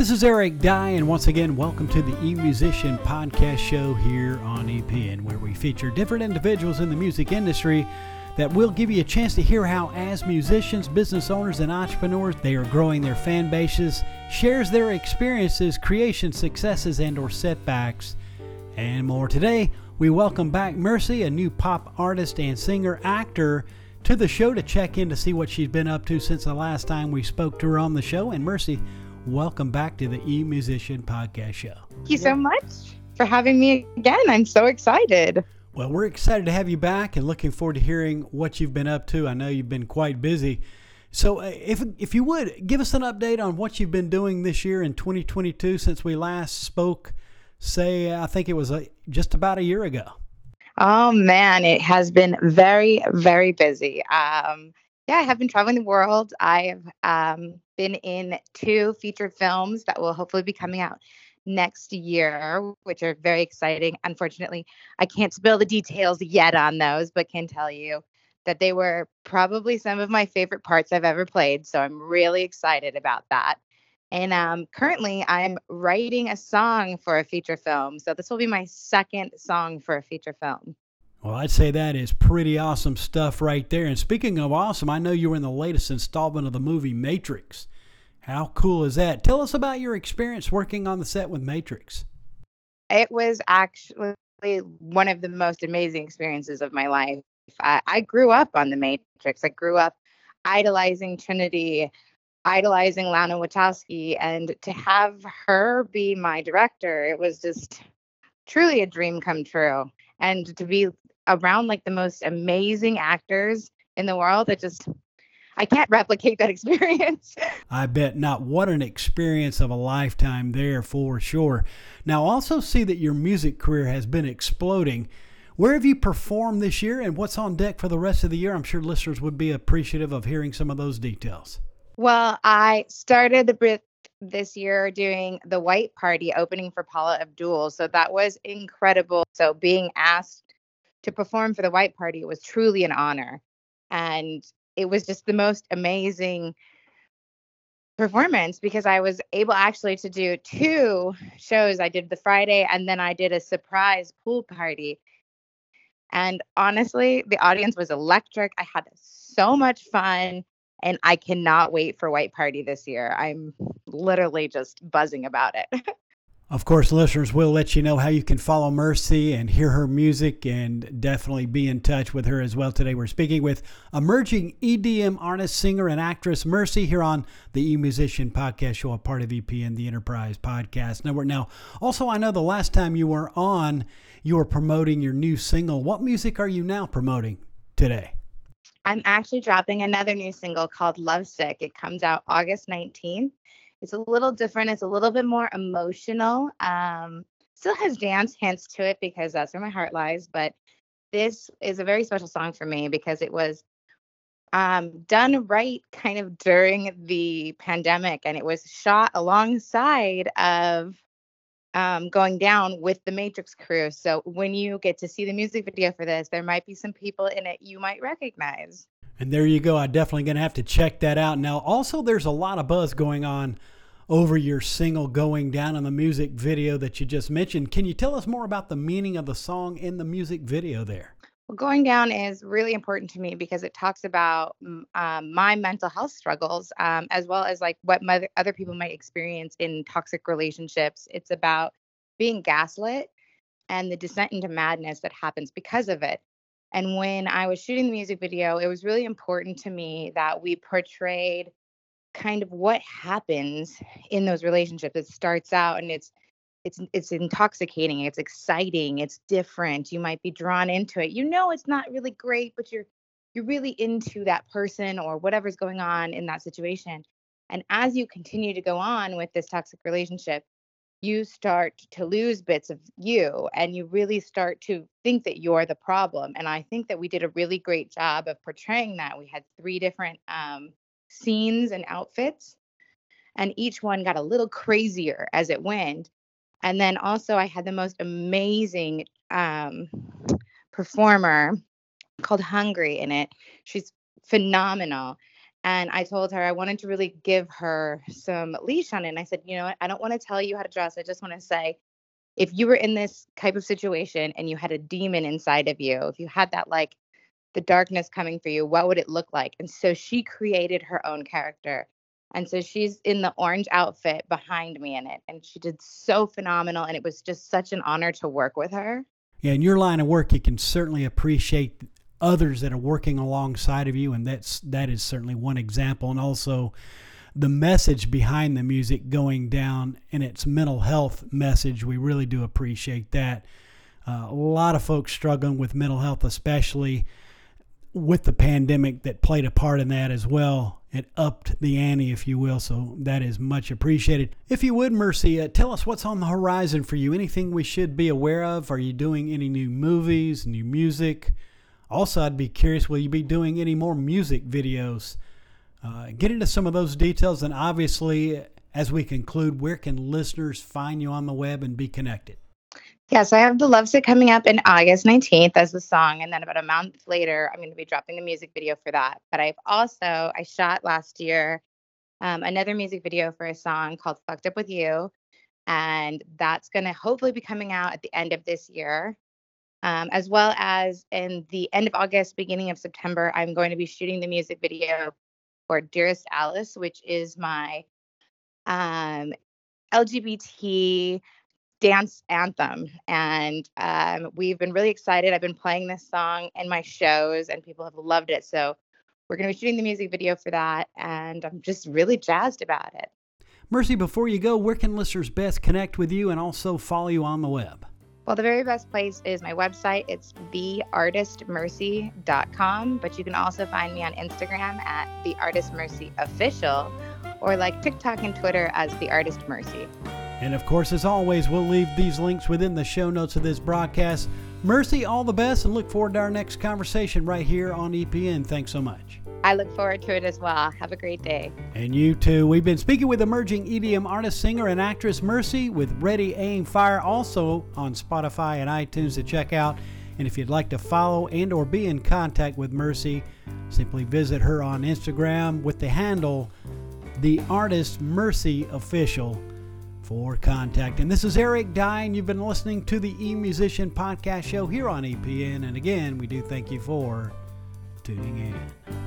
This is Eric Dye, and once again, welcome to the eMusician podcast show here on EPN, where we feature different individuals in the music industry that will give you a chance to hear how, as musicians, business owners, and entrepreneurs, they are growing their fan bases, shares their experiences, creation successes, and/or setbacks, and more. Today, we welcome back Mercy, a new pop artist and singer-actor, to the show to check in to see what she's been up to since the last time we spoke to her on the show. And Mercy, welcome back to the eMusician podcast show. Thank you so much for having me again. I'm so excited. Well, we're excited to have you back and looking forward to hearing what you've been up to. I know you've been quite busy. So if you would, give us an update on what you've been doing this year in 2022 since we last spoke, I think it was just about a year ago. Oh, man, it has been very, very busy. I have been traveling the world. I have been in 2 featured films that will hopefully be coming out next year, which are very exciting. Unfortunately, I can't spill the details yet on those, but can tell you that they were probably some of my favorite parts I've ever played. So I'm really excited about that. And currently, I'm writing a song for a feature film. So this will be my second song for a feature film. Well, I'd say that is pretty awesome stuff right there. And speaking of awesome, I know you were in the latest installment of the movie Matrix. How cool is that? Tell us about your experience working on the set with Matrix. It was actually one of the most amazing experiences of my life. I grew up on the Matrix. I grew up idolizing Trinity, idolizing Lana Wachowski, and to have her be my director, it was just truly a dream come true. And to be around like the most amazing actors in the world, I can't replicate that experience. I bet not. What an experience of a lifetime there for sure. Now, also see that your music career has been exploding. Where have you performed this year and what's on deck for the rest of the year? I'm sure listeners would be appreciative of hearing some of those details. Well, I started this year doing the White Party opening for Paula Abdul. So that was incredible. So being asked to perform for the White Party was truly an honor. And it was just the most amazing performance because I was able actually to do 2 shows. I did the Friday and then I did a surprise pool party. And honestly, the audience was electric. I had so much fun. And I cannot wait for White Party this year. I'm literally just buzzing about it. Of course, listeners, we'll let you know how you can follow Mercy and hear her music and definitely be in touch with her as well. Today we're speaking with emerging EDM artist, singer, and actress Mercy here on the eMusician podcast show, a part of EPN, the Enterprise Podcast Network. Now, also, I know the last time you were on, you were promoting your new single. What music are you now promoting today? I'm actually dropping another new single called Lovesick. It comes out August 19th. It's a little different. It's a little bit more emotional. Still has dance hints to it because that's where my heart lies. But this is a very special song for me because it was done right kind of during the pandemic. And it was shot alongside of going down with the Matrix crew. So when you get to see the music video for this, there might be some people in it you might recognize. And there you go. I'm definitely going to have to check that out. Now, also, there's a lot of buzz going on over your single Going Down in the music video that you just mentioned. Can you tell us more about the meaning of the song in the music video there? Well, Going Down is really important to me because it talks about my mental health struggles, as well as like what other people might experience in toxic relationships. It's about being gaslit and the descent into madness that happens because of it. And when I was shooting the music video, it was really important to me that we portrayed kind of what happens in those relationships. It starts out and it's intoxicating, it's exciting, it's different. You might be drawn into it. You know it's not really great, but you're really into that person or whatever's going on in that situation. And as you continue to go on with this toxic relationship, you start to lose bits of you and you really start to think that you're the problem. And I think that we did a really great job of portraying that. We had 3 different scenes and outfits, and each one got a little crazier as it went. And then also I had the most amazing performer called Hungry in it. She's phenomenal. And I told her I wanted to really give her some leash on it. And I said, you know what? I don't want to tell you how to dress. I just want to say, if you were in this type of situation and you had a demon inside of you, if you had that like the darkness coming for you, what would it look like? And so she created her own character. And so she's in the orange outfit behind me in it. And she did so phenomenal. And it was just such an honor to work with her. Yeah, in your line of work, you can certainly appreciate others that are working alongside of you, and that is certainly one example. And also the message behind the music going down and its mental health message, we really do appreciate that. A lot of folks struggling with mental health, especially with the pandemic that played a part in that as well. It upped the ante, if you will, so that is much appreciated. If you would, Mercy, tell us what's on the horizon for you. Anything we should be aware of? Are you doing any new movies, new music? Also, I'd be curious, will you be doing any more music videos? Get into some of those details, and obviously, as we conclude, where can listeners find you on the web and be connected? Yeah, so I have The Lovesick coming up in August 19th as the song. And then about a month later, I'm going to be dropping the music video for that. But I shot last year another music video for a song called Fucked Up With You. And that's going to hopefully be coming out at the end of this year. As well as in the end of August, beginning of September, I'm going to be shooting the music video for Dearest Alice, which is my LGBT dance anthem. And we've been really excited. I've been playing this song in my shows and people have loved it. So we're going to be shooting the music video for that. And I'm just really jazzed about it. Mercy, before you go, where can listeners best connect with you and also follow you on the web? Well, the very best place is my website. It's theartistmercy.com, but you can also find me on Instagram at theartistmercyofficial, or like TikTok and Twitter as The Artist Mercy. And of course, as always, we'll leave these links within the show notes of this broadcast. Mercy, all the best, and look forward to our next conversation right here on EPN. Thanks so much. I look forward to it as well. Have a great day. And you too. We've been speaking with emerging EDM artist, singer, and actress Mercy with Ready, Aim, Fire, also on Spotify and iTunes to check out. And if you'd like to follow and or be in contact with Mercy, simply visit her on Instagram with the handle The Artist Mercy Official for contact. And this is Eric Dye, and you've been listening to the E-Musician Podcast Show here on EPN. And again, we do thank you for tuning in.